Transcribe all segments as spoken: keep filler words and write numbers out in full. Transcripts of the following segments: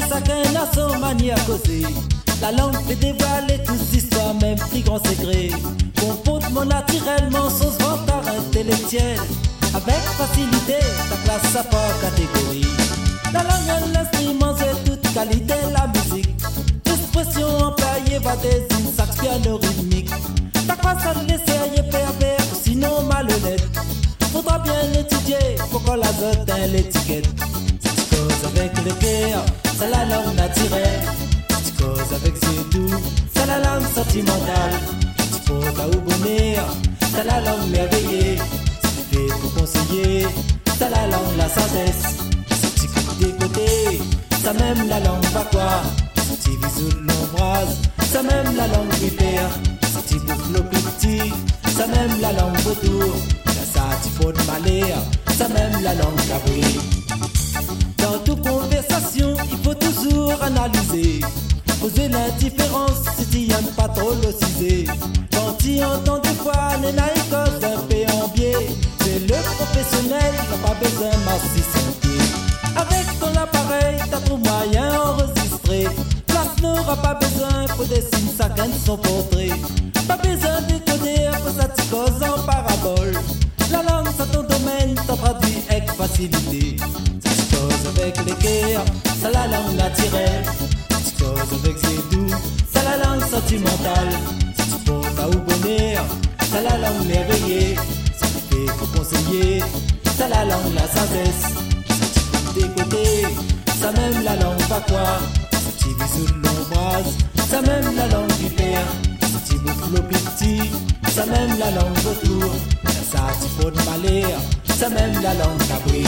chacun a son manière à causer. La langue fait dévoiler toute histoire, même plus grand secret. Comportement naturellement sans vantard intellectuel. Avec facilité, ta classe à part catégorie. La langue est l'instrument, c'est toute qualité, la musique. L'expression employée va désigner sax piano rythmique. Ta classe à laisser ailleurs père père, sinon malhonnête. Faudra bien étudier pour qu'on l'azote dans l'étiquette. Si tu causes avec le cœur, c'est la langue naturelle. Si tu causes avec ses doux, c'est la langue sentimentale. Si tu portes à ou bonheur, c'est la langue merveillée. Si tu fais pour conseiller, c'est la langue la sagesse. Si tu coupes des côtés, c'est même la langue va quoi. Si tu bisous l'ombrage, c'est même la langue vipère. Si tu bouffes le petit, c'est même la langue vautour. Ça tu faut de malheur, c'est même la langue cabri. Dans toute conversation, il faut toujours analyser. Poser l'indifférence si tu n'aimes pas trop le ciser. Quand tu entends des fois les naïcos un peu en biais, c'est le professionnel qui n'a pas besoin de masser son pied. Avec ton appareil, t'as trop moyen enregistré. Place n'aura pas besoin pour dessiner chacun de son portrait. Pas besoin de coder pour ça tu causes en parabole. La langue c'est ton domaine, t'en traduit avec facilité. Si tu causes avec les cœurs, c'est la langue naturelle. Si tu causes avec ses doux, c'est la langue sentimentale. Si tu portes à ou bonheur, c'est la langue merveillée. Si tu fais pour conseiller, c'est la langue la sagesse. Si tu coupes des côtés, c'est même la langue va quoi. Si tu vis sous l'ombrage, c'est même la langue du père. Si tu bouffes le petit, c'est même la langue vautour. Ça tu faut de malheur, c'est même la langue cabri.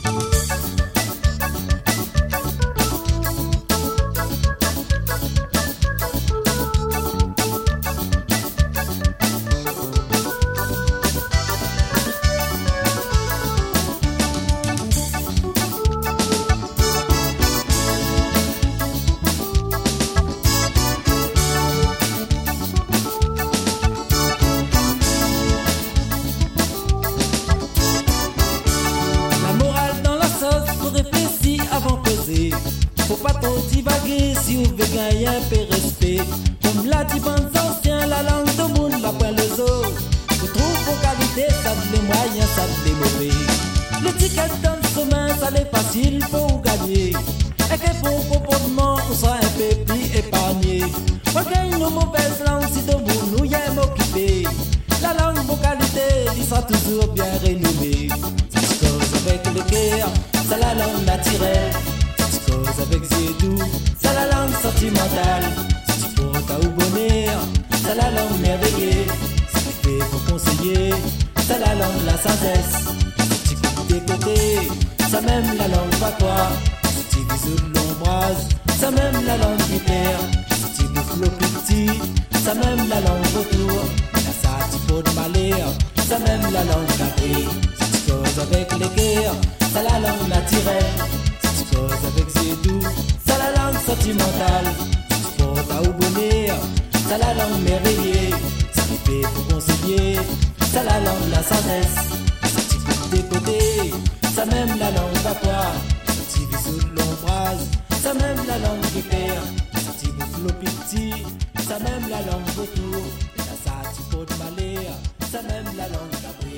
Faut pas trop divaguer si vous voulez gagner un peu respect. Comme l'a dit bande ancien, la langue de monde la point le zoo. Vous trouvez vos qualités, ça de les moyens, ça de les mauvais. L'étiquette dans le chemin, ça l'est facile pour vous gagner. Et que bon comportement, on sera un peu plus épargné. On gagne nos mauvaises langues si de vous nous y aime occuper. La langue, vos qualités, il sera toujours bien renommée. Si tu causes avec le cœur, c'est la langue naturelle. Cause avec ses doux, c'est la langue sentimentale. Si tu portes à ou bonheur, c'est la langue merveillée. Si tu fais pour conseiller, c'est la langue la sagesse. Si tu coupes des côtés, c'est même la langue va quoi. Si tu bisous l'ombrage, c'est même la langue du père. Si tu bouffes le petit, c'est même la langue vautour. Là ça tu faut de malheur, c'est même la langue cabri. Si tu causes avec les cœurs, c'est la langue naturelle. Avec ses doux, c'est la langue sentimentale. Si tu portes à ou bonheur, c'est la langue merveillée. Si tu fais pour conseiller, c'est la langue la sagesse. Si tu coupes des côtés, c'est même la langue va quoi. Si tu vis sous l'ombrage, c'est même la langue du père. Si tu bouffes le petit, c'est même la langue vautour. Là ça tu portes malheur, c'est même la langue cabri.